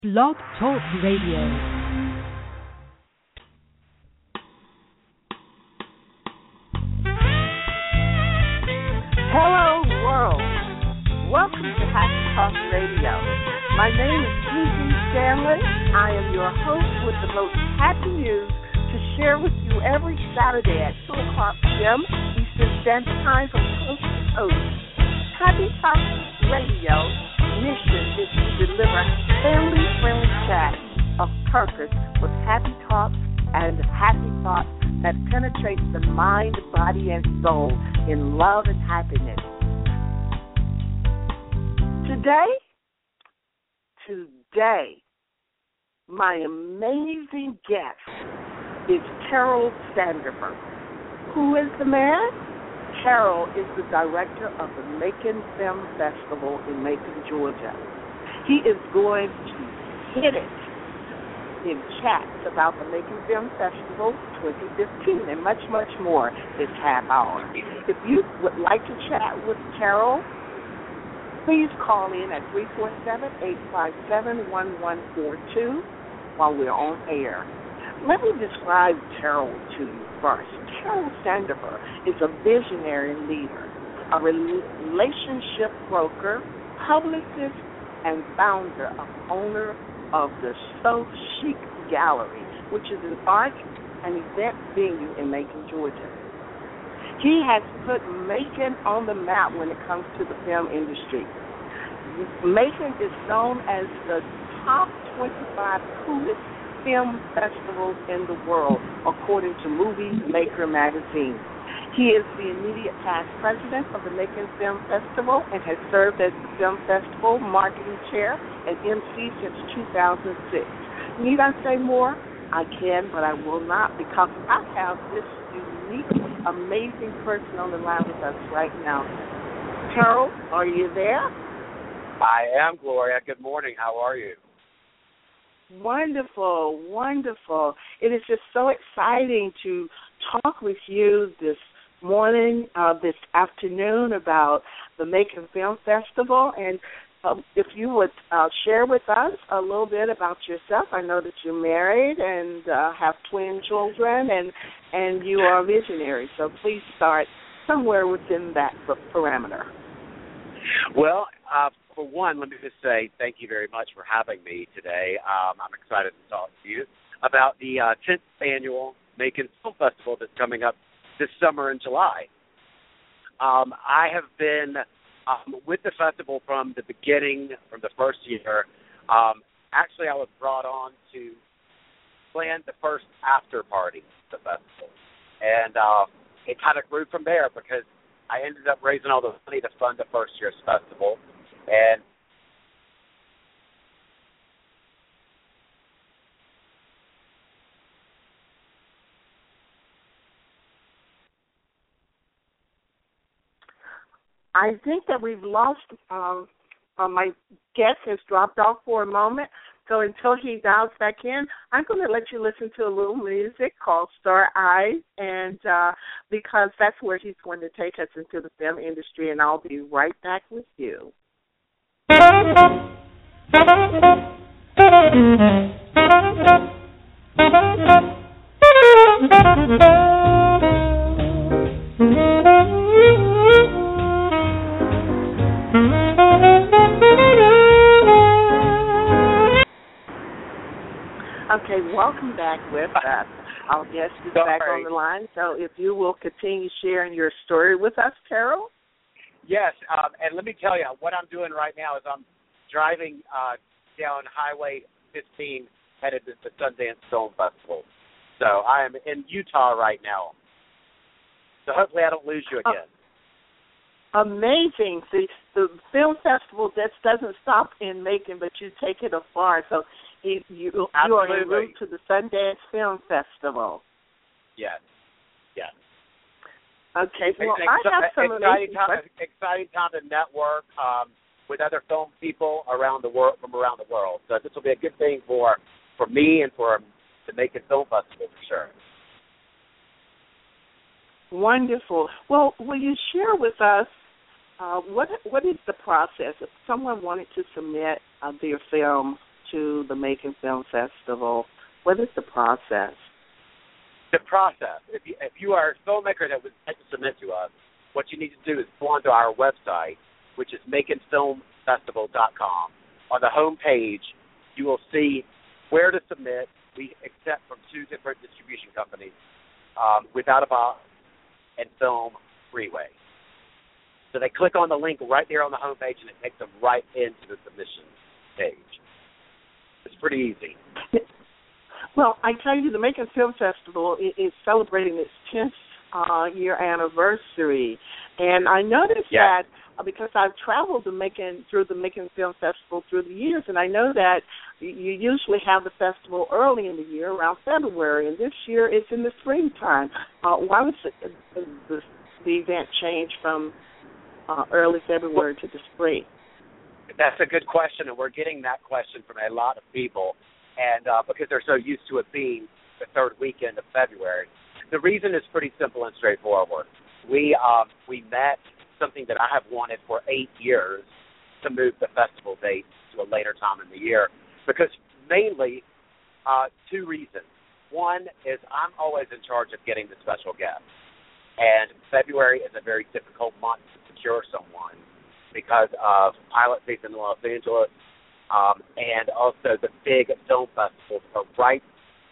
Blog Talk Radio. Hello, world. Welcome to Happy Talk Radio. My name is Susan Stanley. I am your host with the most happy news to share with you every Saturday at 2 o'clock p.m. Eastern Standard Time from coast to coast. Happy Talk Radio's mission is to deliver family-friendly chat of purpose with happy talks and happy thoughts that penetrate the mind, body, and soul in love and happiness. Today, my amazing guest is Terrell Sandifer. Who is the man? Terrell is the director of the Macon Film Festival in Macon, Georgia. He is going to hit it in chats about the Macon Film Festival 2015 and much, much more this half hour. If you would like to chat with Terrell, please call in at 347-857-1142 while we're on air. Let me describe Terrell to you first. Terrell Sandifer is a visionary leader, a relationship broker, publicist, and owner of the So Chic Gallery, which is an art and event venue in Macon, Georgia. He has put Macon on the map when it comes to the film industry. Macon is known as the top 25 coolest film festivals in the world, according to Movie Maker magazine. He is the immediate past president of the Macon Film Festival and has served as the Film Festival marketing chair and MC since 2006. Need I say more? I can, but I will not, because I have this unique, amazing person on the line with us right now. Terrell, are you there? I am, Gloria. Good morning. How are you? Wonderful, wonderful. It is just so exciting to talk with you this morning, this afternoon about the Macon Film Festival. And if you would share with us a little bit about yourself. I know that you're married and have twin children, and you are a visionary. So please start somewhere within that parameter. Well, for one, let me just say thank you very much for having me today. I'm excited to talk to you about the 10th annual Macon Film Festival that's coming up this summer in July. I have been with the festival from the beginning, from the first year. Actually, I was brought on to plan the first after party of the festival. And it kind of grew from there because I ended up raising all the money to fund the first year's festival. And I think that we've lost, my guest has dropped off for a moment. So until he dials back in, I'm going to let you listen to a little music called Star Eyes, and because that's where he's going to take us into the film industry, and I'll be right back with you. Okay, welcome back with us. Our guest is back on the line, so if you will continue sharing your story with us, Terrell. Yes, and let me tell you, what I'm doing right now is I'm driving down Highway 15 headed to the Sundance Film Festival. So I am in Utah right now. So hopefully I don't lose you again. Amazing. The film festival just doesn't stop in Macon, but you take it afar. So you are en route to the Sundance Film Festival. Yes. Yes. Okay. Well, I have some exciting time to network with other film people around the world, from around the world. So this will be a good thing for me and for the Macon Film Festival for sure. Wonderful. Well, will you share with us what is the process if someone wanted to submit their film to the Macon Film Festival? What is the process? The process. If you are a filmmaker that would like to submit to us, what you need to do is go onto our website, which is MaconFilmFestival.com. On the home page, you will see where to submit. We accept from 2 different distribution companies, Without a Box and Film Freeway. So they click on the link right there on the home page, and it takes them right into the submission page. It's pretty easy. Well, I tell you, the Macon Film Festival is celebrating its 10th year anniversary, and I noticed that because I've traveled through the Macon Film Festival through the years, and I know that you usually have the festival early in the year, around February, and this year it's in the springtime. Why would the event change from early February to the spring? That's a good question, and we're getting that question from a lot of people, and because they're so used to it being the third weekend of February. The reason is pretty simple and straightforward. We met something that I have wanted for 8 years to move the festival date to a later time in the year, because mainly 2 reasons. One is I'm always in charge of getting the special guests, and February is a very difficult month to secure someone because of pilot season in Los Angeles, and also the big film festivals are right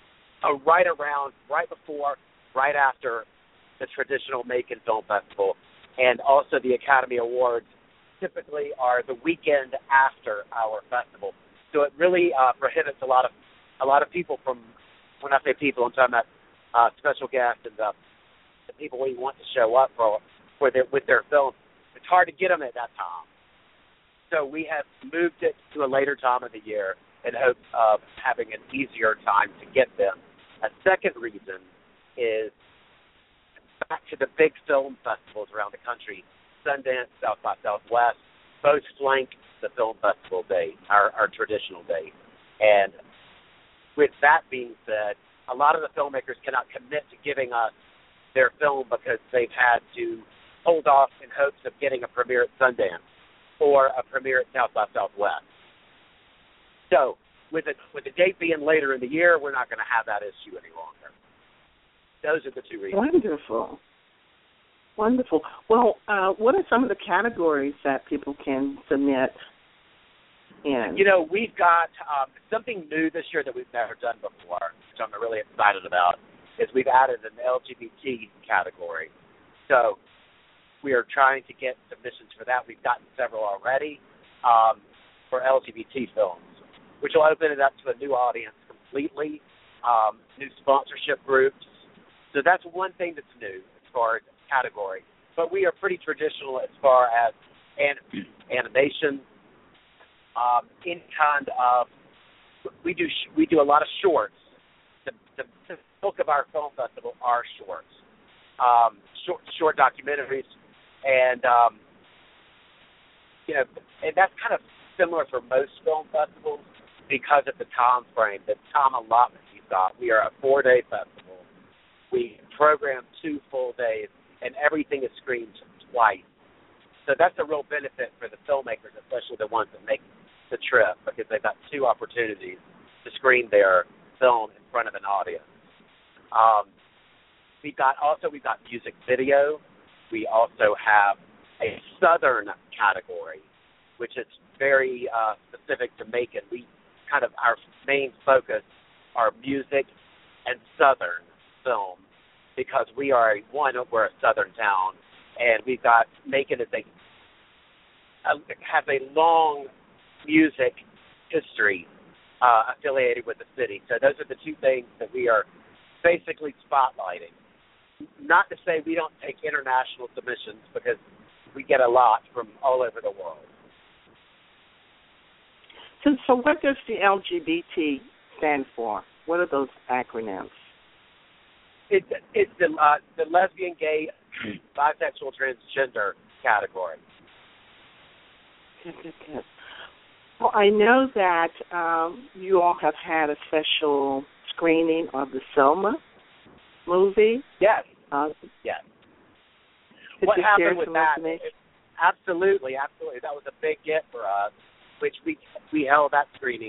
after the traditional Macon Film Festival, and also the Academy Awards typically are the weekend after our festival. So it really prohibits a lot of people from, when I say people, I'm talking about special guests and the people we want to show up with their films. It's hard to get them at that time. So we have moved it to a later time of the year in hopes of having an easier time to get them. A second reason is back to the big film festivals around the country. Sundance, South by Southwest, both flank the film festival date, our traditional date. And with that being said, a lot of the filmmakers cannot commit to giving us their film because they've had to hold off in hopes of getting a premiere at Sundance or a premiere at South by Southwest. So with the date being later in the year, we're not going to have that issue any longer. Those are the 2 reasons. Wonderful. Well, what are some of the categories that people can submit in? We've got something new this year that we've never done before, which I'm really excited about, is we've added an LGBT category. So we are trying to get submissions for that. We've gotten several already for LGBT films, which will open it up to a new audience completely, new sponsorship groups. So that's one thing that's new as far as category. But we are pretty traditional as far as animation, any kind of. We do a lot of shorts. The bulk of our film festival are shorts, short documentaries, and and that's kind of similar for most film festivals because of the time frame, the time allotment you've got. We are a 4-day festival. We program 2 full days, and everything is screened twice. So that's a real benefit for the filmmakers, especially the ones that make the trip, because they've got 2 opportunities to screen their film in front of an audience. We've got music video. We also have a Southern category, which is very specific to Macon. Our main focus are music and Southern film, because we're a Southern town, and we've got Macon has a long music history affiliated with the city. So those are the 2 things that we are basically spotlighting. Not to say we don't take international submissions, because we get a lot from all over the world. So what does the LGBT stand for? What are those acronyms? It's the lesbian, gay, bisexual, transgender category. Good. Well, I know that you all have had a special screening of the Selma movie. Yes. Yes. What happened with that? Absolutely. That was a big get for us, which we held that screening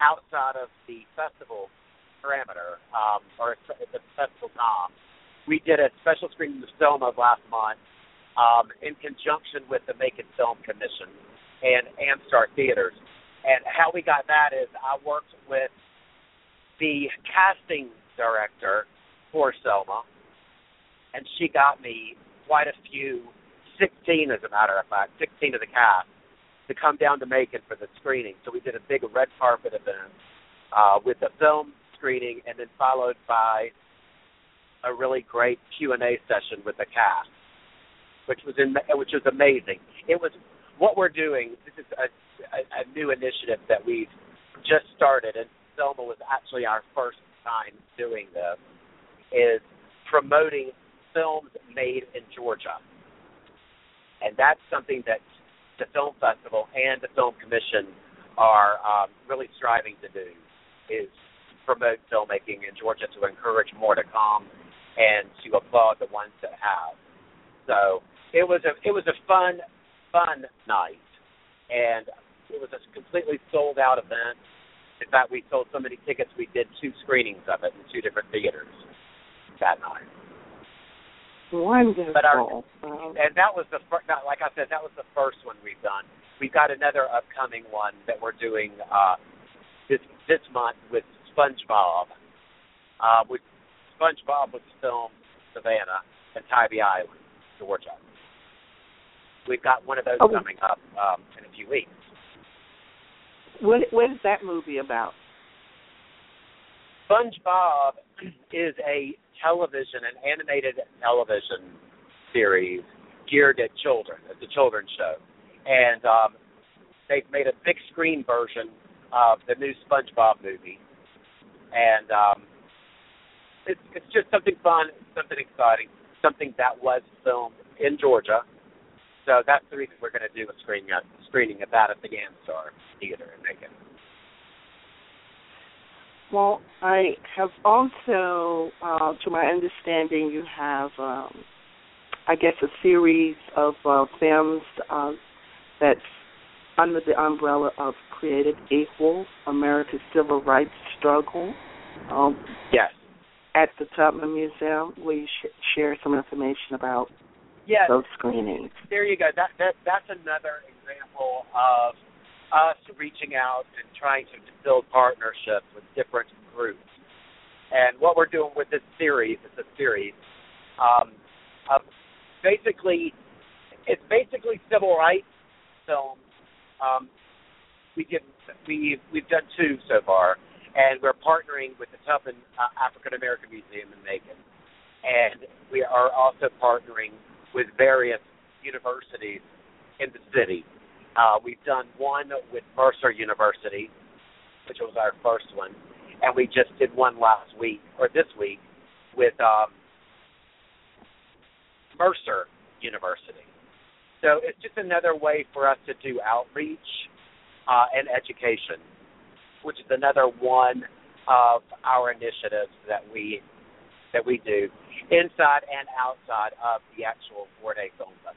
outside of the festival parameter, or the festival time. We did a special screening of Selma last month in conjunction with the Macon Film Commission and Amstar Theaters. And how we got that is I worked with the casting director for Selma, and she got me quite a few, 16 as a matter of fact, 16 of the cast, to come down to Macon for the screening. So we did a big red carpet event with the film screening, and then followed by a really great Q&A session with the cast, which was amazing. It was what we're doing. This is a new initiative that we've just started, and Selma was actually our first time doing this, is promoting films made in Georgia. And that's something that the Film Festival and the Film Commission are really striving to do, is promote filmmaking in Georgia, to encourage more to come and to applaud the ones that have. So it was a fun night, and it was a completely sold out event. In fact, we sold so many tickets we did 2 screenings of it in 2 different theaters that night. Wonderful. And that was like I said, that was the first one we've done. We've got another upcoming one that we're doing this month with SpongeBob. SpongeBob was filmed in Savannah and Tybee Island, Georgia. We've got one of those coming up in a few weeks. What is that movie about? SpongeBob is an animated television series geared at children. It's a children's show. And they've made a big screen version of the new SpongeBob movie. And it's just something fun, something exciting, something that was filmed in Georgia. So that's the reason we're going to do a screening of that at the Amstar Theater in Macon. Well, I have also, to my understanding, you have, I guess, a series of films that's under the umbrella of Created Equal, America's Civil Rights Struggle. Yes. At the Tubman Museum. Will you share some information about those screenings? There you go. That's another example of us reaching out and trying to build partnerships with different groups. And what we're doing with this series, it's basically civil rights films. We've done 2 so far, and we're partnering with the Tubman African American Museum in Macon, and we are also partnering with various universities in the city. We've done one with Mercer University, which was our first one, and we just did one this week with Mercer University. So it's just another way for us to do outreach and education, which is another one of our initiatives that we do inside and outside of the actual 4-day film festival.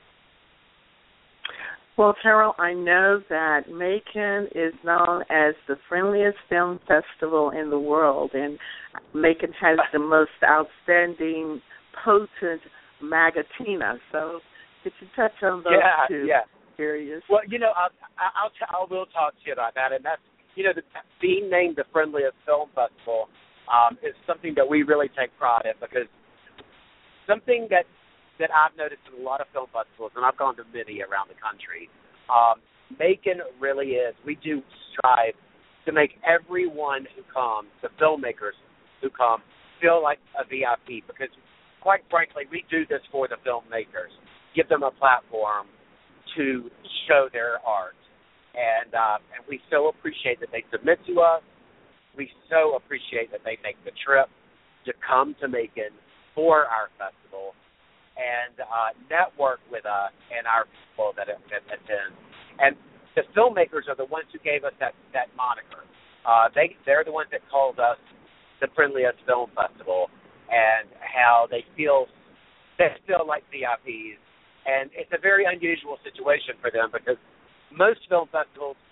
Well, Terrell, I know that Macon is known as the friendliest film festival in the world, and Macon has the most outstanding, potent magatina. So could you touch on those two areas? Well, I will talk to you about that, and that's, being named the friendliest film festival is something that we really take pride in, because something that I've noticed in a lot of film festivals, and I've gone to many around the country, Macon really is. We do strive to make everyone who comes, the filmmakers who come, feel like a VIP, because quite frankly, we do this for the filmmakers, give them a platform to show their art. And we so appreciate that they submit to us. We so appreciate that they make the trip to come to Macon for our festival and network with us and our people that attend. And the filmmakers are the ones who gave us that moniker. They're the ones that called us the friendliest film festival, and how they feel like VIPs. And it's a very unusual situation for them, because most film festivals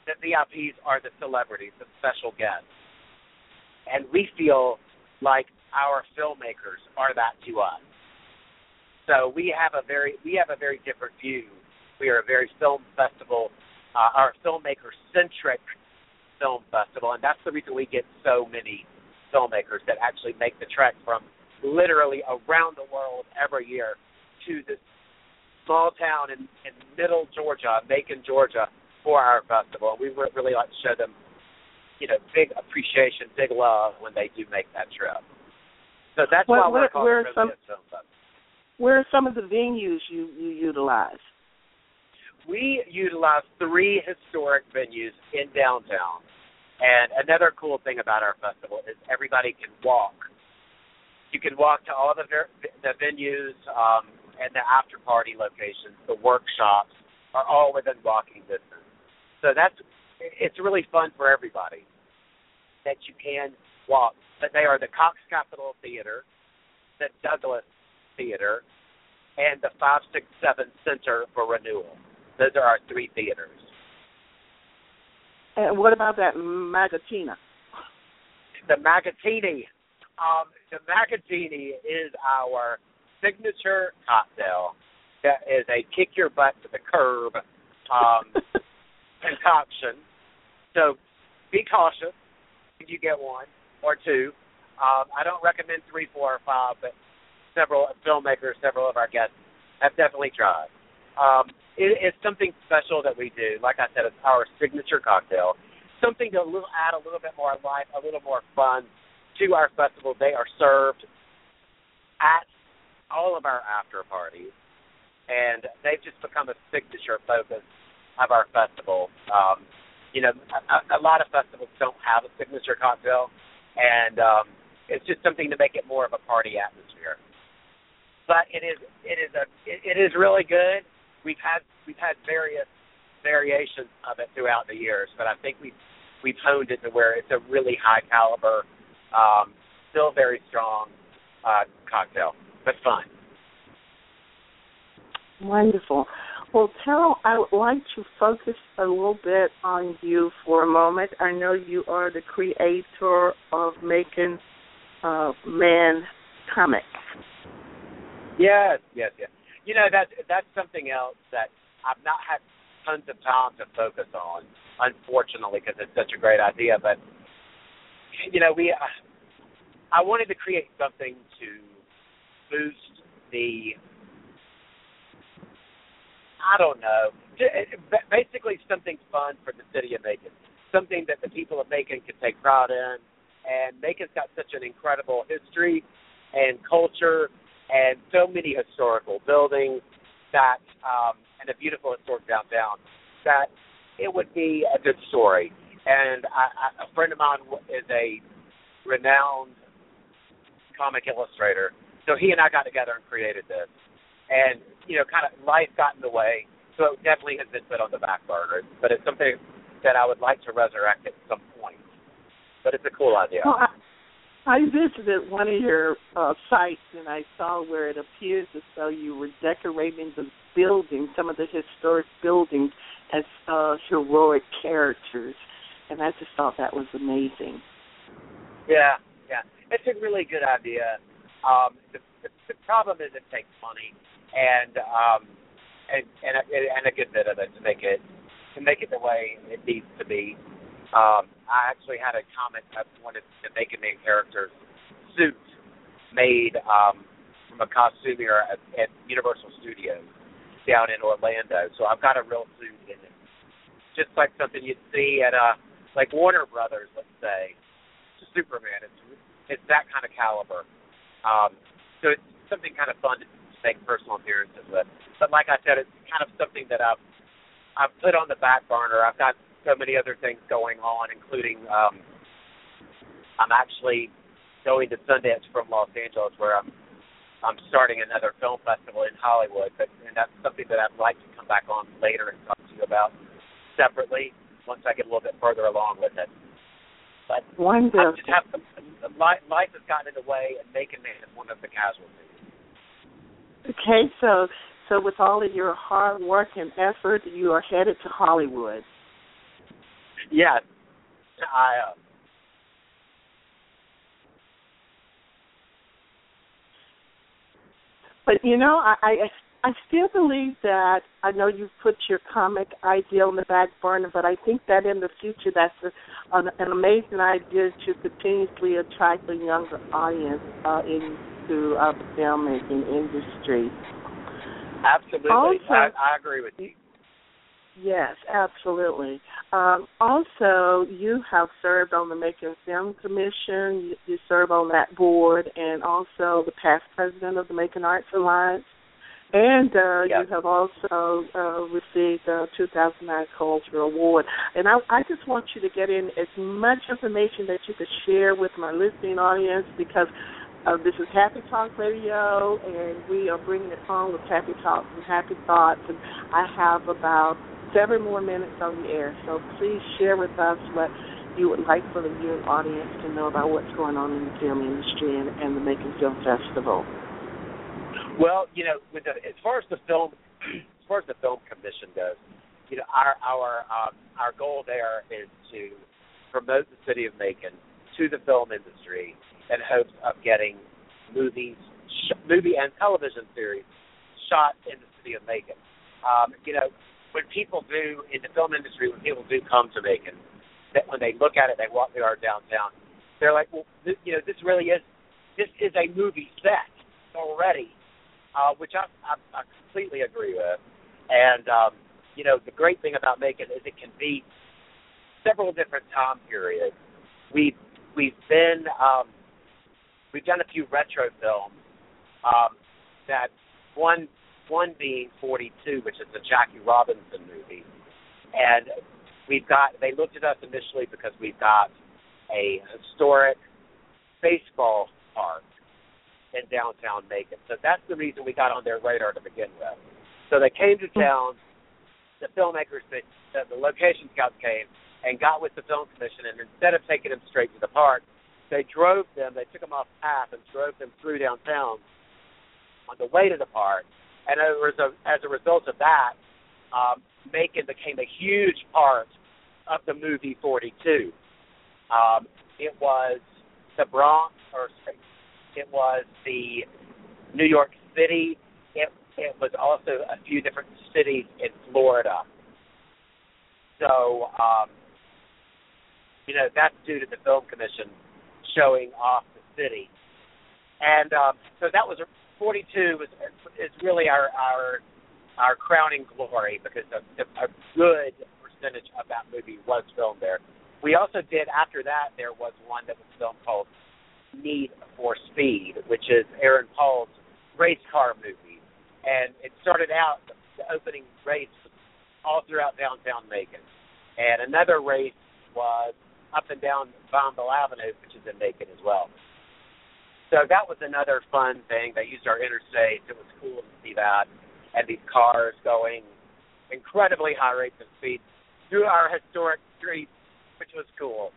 the VIPs are the celebrities, the special guests. And we feel like our filmmakers are that to us. So we have a very different view. We are a very film festival, our filmmaker-centric film festival, and that's the reason we get so many filmmakers that actually make the trek from literally around the world every year to this small town in middle Georgia, Macon, Georgia, for our festival. We would really like to show them, big appreciation, big love when they do make that trip. So that's why we're called the Brilliant Film Festival. Where are some of the venues you utilize? We utilize 3 historic venues in downtown. And another cool thing about our festival is everybody can walk. You can walk to all the venues and the after-party locations, the workshops are all within walking distance. So it's really fun for everybody that you can walk. But they are the Cox Capitol Theater, the Douglas Theater, and the 567 Center for Renewal. Those are our 3 theaters. And what about that Magatina? The Magatini. The Magatini is our signature cocktail. That is a kick your butt to the curb concoction. So be cautious if you get 1 or 2. I don't recommend 3, 4, or 5, but several filmmakers, several of our guests have definitely tried. It's something special that we do. Like I said, it's our signature cocktail. Something to add a little bit more life, a little more fun to our festival. They are served at all of our after parties, and they've just become a signature focus of our festival. A lot of festivals don't have a signature cocktail, and it's just something to make it more of a party atmosphere. But it is really good. We've had various variations of it throughout the years, but I think we've honed it to where it's a really high caliber, still very strong cocktail, but fun. Wonderful. Well, Terrell, I would like to focus a little bit on you for a moment. I know you are the creator of Macon Man Comics. Yes. That's something else that I've not had tons of time to focus on, unfortunately, because it's such a great idea. But I wanted to create something to boost basically something fun for the city of Macon, something that the people of Macon can take pride in. And Macon's got such an incredible history and culture and so many historical buildings that, and a beautiful historic downtown, that it would be a good story. And a friend of mine is a renowned comic illustrator, so he and I got together and created this. And, kind of life got in the way, so it definitely has been put on the back burner. But it's something that I would like to resurrect at some point. But it's a cool idea. Well, I visited one of your sites, and I saw where it appears as though you were decorating the building, some of the historic buildings, as heroic characters. And I just thought that was amazing. Yeah. It's a really good idea. The problem is it takes money and a good bit of it to make it the way it needs to be. I actually had a comment that wanted to make a main character's suit made from a costumier at Universal Studios down in Orlando. So I've got a real suit in it, just like something you'd see at like Warner Brothers, let's say. Superman. It's that kind of caliber. So it's something kind of fun to make personal appearances with. But like I said, it's kind of something that I've put on the back burner. I've got so many other things going on, including I'm actually going to Sundance from Los Angeles, where I'm starting another film festival in Hollywood. And that's something that I'd like to come back on later and talk to you about separately once I get a little bit further along with it. But wonderful. Life has gotten in the way, and Macon Man is one of the casualties. Okay, so with all of your hard work and effort, you are headed to Hollywood. Yes, But I still believe that I know you've put your comic ideal in the back burner, but I think that in the future that's an amazing idea to continuously attract a younger audience into the filmmaking industry. absolutely. Also, I agree with you. yes, absolutely. Also, you have served on the Macon Film Commission. You serve on that board, and also the past president of the Macon Arts Alliance. And Yes. you have also received the 2009 Culture Award. And I just want you to get in as much information that you could share with my listening audience, because this is Happy Talk Radio, and we are bringing it home with Happy Talks and Happy Thoughts. And I have about 7 more minutes on the air, so please share with us what you would like for the viewing audience to know about what's going on in the film industry and the Macon Film Festival. Well, as far as the film commission goes, our goal there is to promote the city of Macon to the film industry in hopes of getting movie and television series shot in the city of Macon. When people do in the film industry, when people do come to Macon, that when they look at it, they walk through our downtown, they're like, well, this is a movie set already. Which I completely agree with. And, the great thing about Macon is it can be several different time periods. We've done a few retro films, that one being 42, which is the Jackie Robinson movie. And they looked at us initially because we've got a historic baseball park in downtown Macon. So that's the reason we got on their radar to begin with. So they came to town, the filmmakers, the location scouts came and got with the film commission, and instead of taking them straight to the park, they took them off path and drove them through downtown on the way to the park. And as a result of that, Macon became a huge part of the movie 42. It was the Bronx, it was the New York City. It was also a few different cities in Florida. So, that's due to the Film Commission showing off the city. And so that was 42 is really our crowning glory, because a good percentage of that movie was filmed there. We also did, after that, there was one that was filmed called Need for Speed, which is Aaron Paul's race car movie. And it started out, the opening race all throughout downtown Macon. And another race was up and down Bombell Avenue, which is in Macon as well. So that was another fun thing. They used our interstates. It was cool to see that. And these cars going incredibly high rates of speed through our historic streets, which was cool.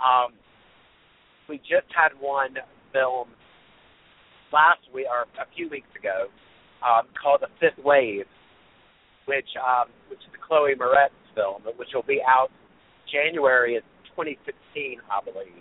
We just had one film last week, or a few weeks ago, called The Fifth Wave, which is a Chloe Moretz film, which will be out January of 2016, I believe.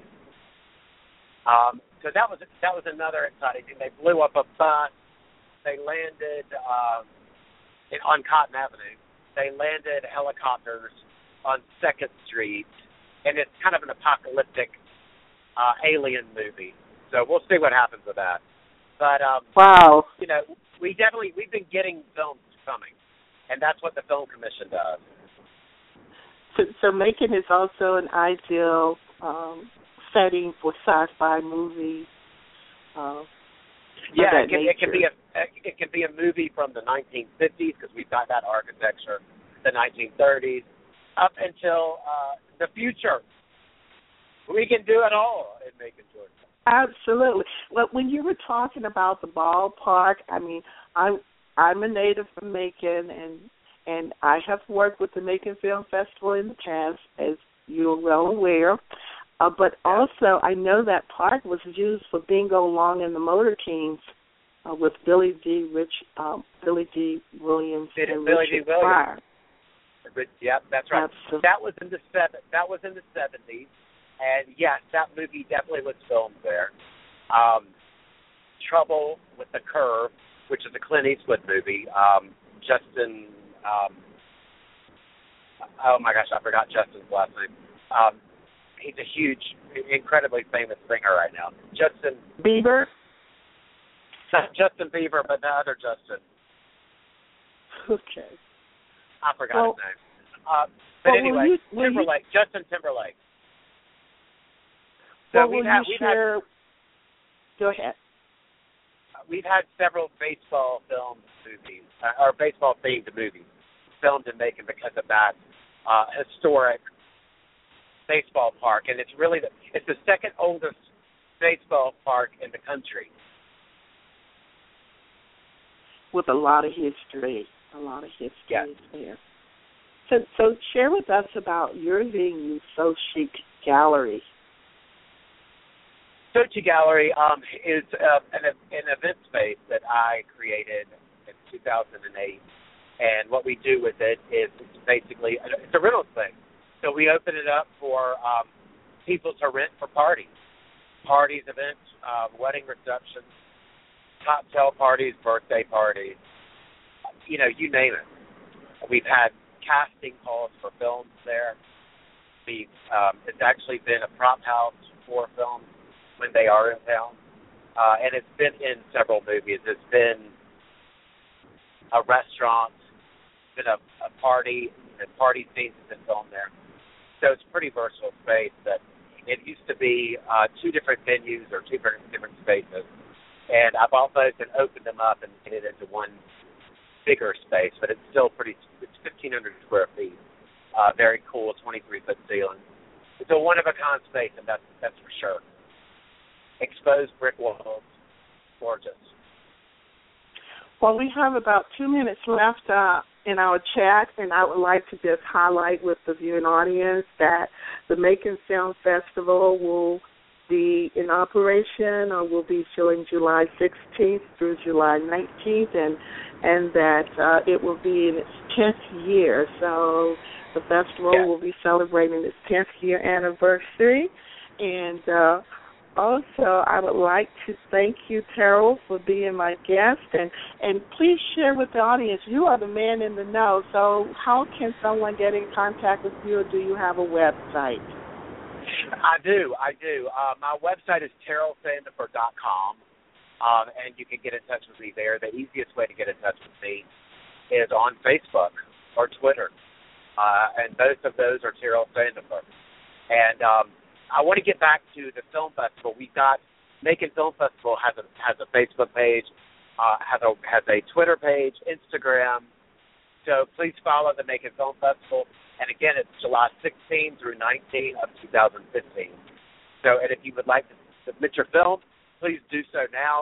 So that was another exciting thing. They blew up a bus. They landed on Cotton Avenue. They landed helicopters on 2nd Street, and it's kind of an apocalyptic alien movie. So we'll see what happens with that. But wow, we've been getting films coming, and that's what the Film Commission does. So Macon is also an ideal setting for sci-fi movies. It can be a movie from the 1950s, because we've got that architecture, the 1930s, up until the future. We can do it all in Macon, Georgia. Absolutely. Well, when you were talking about the ballpark, I mean, I'm a native from Macon, and I have worked with the Macon Film Festival in the past, as you're well aware. But also, I know that park was used for Bingo Long and the Motor Kings with Billy D. Williams and Richard Pryor. Yep, that's right. Absolutely. That was in the 70s, and yes, that movie definitely was filmed there. Trouble with the Curve, which is a Clint Eastwood movie. Justin, oh my gosh, I forgot Justin's last name. He's a huge, incredibly famous singer right now. Justin Bieber? Not Justin Bieber, but the other Justin. Okay. I forgot his name. But anyway, Timberlake. Justin Timberlake. So we've share... Go ahead. We've had several baseball film movies, or baseball-themed movies, filmed in Macon because of that historic baseball park. And it's really it's the second oldest baseball park in the country. With a lot of history. Yes. There. So share with us about your venue, So Chic Gallery. Sochi Gallery is an event space that I created in 2008, and what we do with it is it's a rental space. So we open it up for people to rent for parties, events, wedding receptions, cocktail parties, birthday parties, you name it. We've had casting calls for films there. It's actually been a prop house for films when they are in town. And it's been in several movies. It's been a restaurant, it's been a party, and party scenes have been filmed there. So it's a pretty versatile space. That it used to be two different venues or two different spaces. And I bought those and opened them up and made it into one bigger space, but it's still it's 1,500 square feet. Very cool, 23-foot ceiling. It's a one-of-a-kind space, and that's for sure. Exposed brick walls, gorgeous. Well, we have about 2 minutes left in our chat, and I would like to just highlight with the viewing audience that the Macon Film Festival will be in operation or will be showing July 16th through July 19th, and that it will be in its 10th year. So the festival will be celebrating its 10th year anniversary. And also, I would like to thank you, Terrell, for being my guest. And please share with the audience, you are the man in the know. So how can someone get in contact with you, or do you have a website? I do. My website is terrellsandifer.com, and you can get in touch with me there. The easiest way to get in touch with me is on Facebook or Twitter, and both of those are Terrell Sandifer. And I want to get back to the film festival. We've got Macon Film Festival has a Facebook page, has a Twitter page, Instagram. So please follow the Macon Film Festival. And again, it's July 16 through 19 of 2015. So, and if you would like to submit your film, please do so now.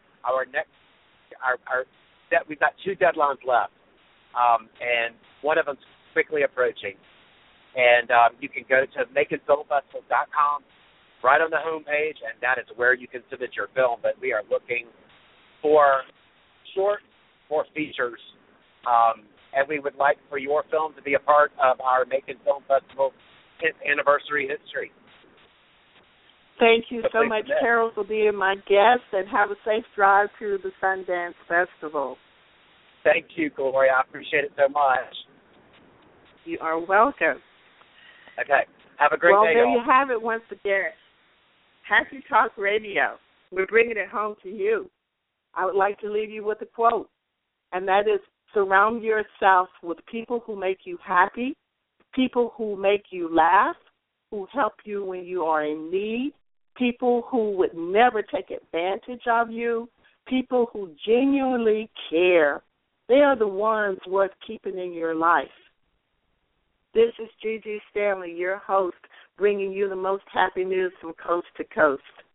We've got 2 deadlines left, and one of them's quickly approaching. And you can go to MaconFilmFestival.com, right on the home page, and that is where you can submit your film. But we are looking for short or features. And we would like for your film to be a part of our Macon Film Festival 10th anniversary history. Thank you so much, Carol, for being my guest, and have a safe drive to the Sundance Festival. Thank you, Gloria. I appreciate it so much. You are welcome. Okay. Have a great day, Well, there y'all. you have it once again. Happy Talk Radio. We're bringing it home to you. I would like to leave you with a quote, and that is, surround yourself with people who make you happy, people who make you laugh, who help you when you are in need, people who would never take advantage of you, people who genuinely care. They are the ones worth keeping in your life. This is Gigi Stanley, your host, bringing you the most happy news from coast to coast.